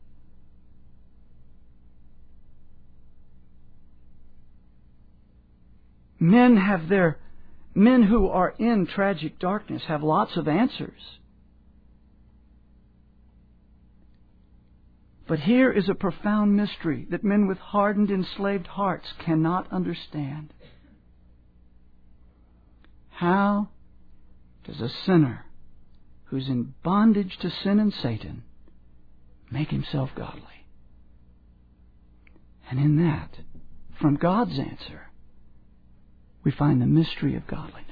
Men have their men who are in tragic darkness have lots of answers. But here is a profound mystery that men with hardened, enslaved hearts cannot understand. How does a sinner who's in bondage to sin and Satan make himself godly? And in that, from God's answer, we find the mystery of godliness.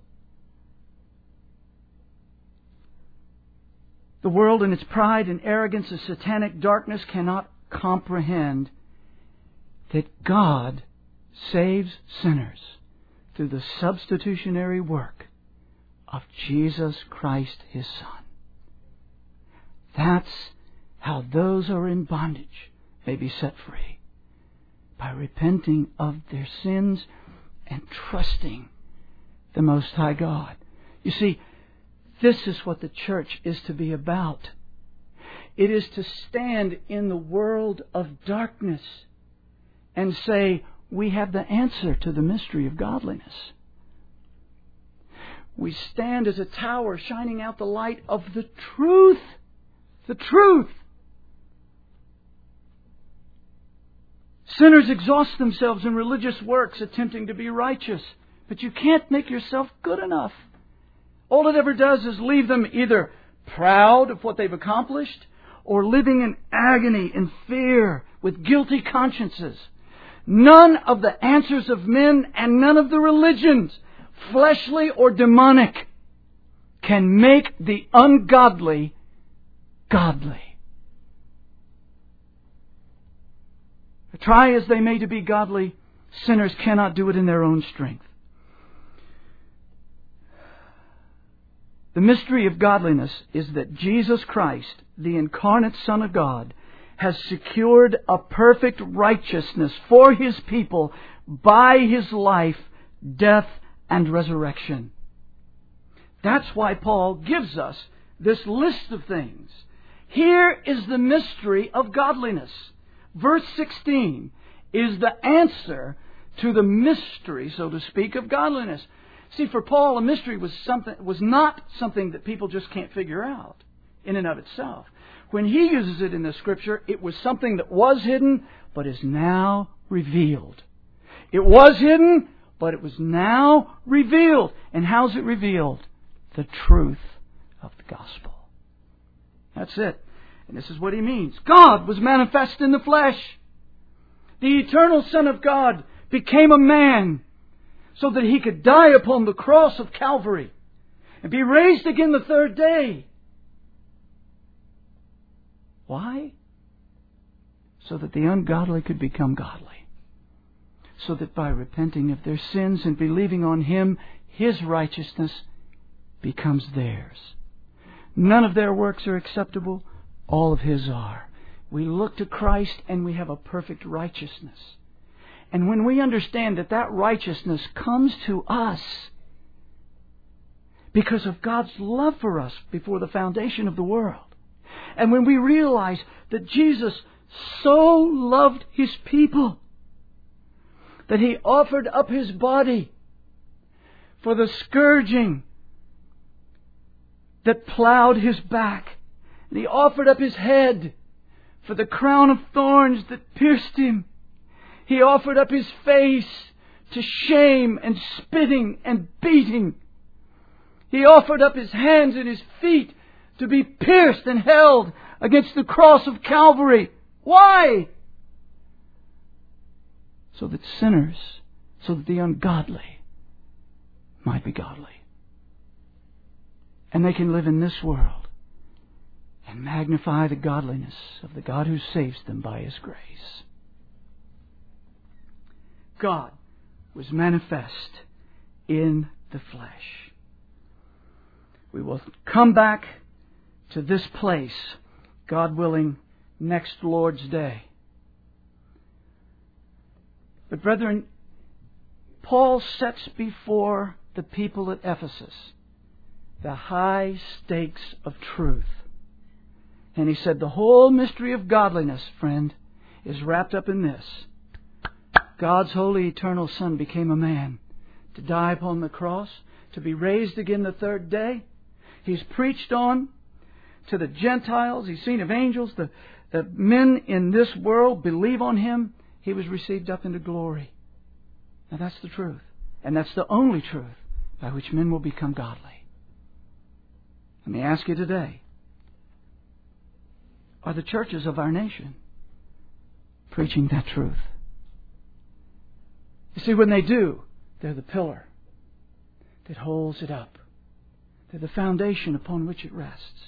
The world in its pride and arrogance of satanic darkness cannot comprehend that God saves sinners through the substitutionary work of Jesus Christ, His Son. That's how those who are in bondage may be set free, by repenting of their sins and trusting the Most High God. You see, this is what the church is to be about. It is to stand in the world of darkness and say, we have the answer to the mystery of godliness. We stand as a tower shining out the light of the truth. The truth. Sinners exhaust themselves in religious works attempting to be righteous. But you can't make yourself good enough. All it ever does is leave them either proud of what they've accomplished or living in agony and fear with guilty consciences. None of the answers of men and none of the religions, fleshly or demonic, can make the ungodly godly. Try as they may to be godly, sinners cannot do it in their own strength. The mystery of godliness is that Jesus Christ, the incarnate Son of God, has secured a perfect righteousness for His people by His life, death, and resurrection. That's why Paul gives us this list of things. Here is the mystery of godliness. Verse sixteen is the answer to the mystery, so to speak, of godliness. See, for Paul, a mystery was something was not something that people just can't figure out in and of itself. When he uses it in the Scripture, it was something that was hidden, but is now revealed. It was hidden, but it was now revealed. And how's it revealed? The truth of the gospel. That's it. And this is what he means. God was manifest in the flesh. The eternal Son of God became a man so that He could die upon the cross of Calvary and be raised again the third day. Why? So that the ungodly could become godly. So that by repenting of their sins and believing on Him, His righteousness becomes theirs. None of their works are acceptable. All of His are. We look to Christ and we have a perfect righteousness. And when we understand that that righteousness comes to us because of God's love for us before the foundation of the world, and when we realize that Jesus so loved His people that He offered up His body for the scourging that plowed His back, and He offered up His head for the crown of thorns that pierced Him. He offered up His face to shame and spitting and beating. He offered up His hands and His feet to be pierced and held against the cross of Calvary. Why? So that sinners, so that the ungodly might be godly. And they can live in this world and magnify the godliness of the God who saves them by His grace. God was manifest in the flesh. We will come back to this place, God willing, next Lord's Day. But brethren, Paul sets before the people at Ephesus the high stakes of truth. And he said, the whole mystery of godliness, friend, is wrapped up in this. God's holy eternal Son became a man to die upon the cross, to be raised again the third day. He's preached on to the Gentiles. He's seen of angels. The, the men in this world believe on Him. He was received up into glory. Now that's the truth. And that's the only truth by which men will become godly. Let me ask you today, are the churches of our nation preaching that truth? You see, when they do, they're the pillar that holds it up. They're the foundation upon which it rests.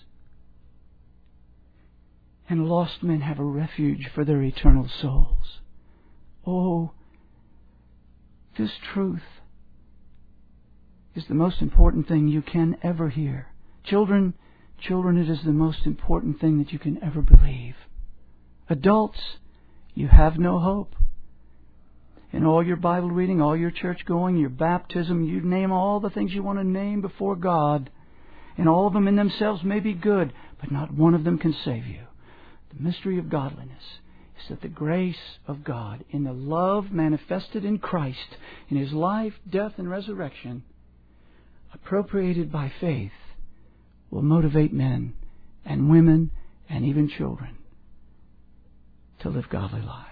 And lost men have a refuge for their eternal souls. Oh, this truth is the most important thing you can ever hear. Children, children, it is the most important thing that you can ever believe. Adults, you have no hope. In all your Bible reading, all your church going, your baptism, you name all the things you want to name before God. And all of them in themselves may be good, but not one of them can save you. The mystery of godliness is that the grace of God, in the love manifested in Christ, in His life, death, and resurrection, appropriated by faith, will motivate men and women and even children to live godly lives.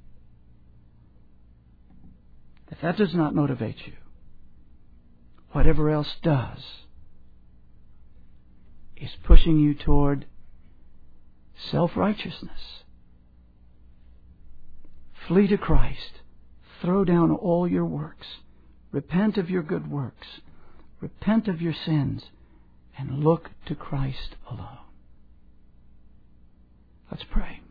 If that does not motivate you, whatever else does is pushing you toward self-righteousness. Flee to Christ. Throw down all your works. Repent of your good works. Repent of your sins. And look to Christ alone. Let's pray.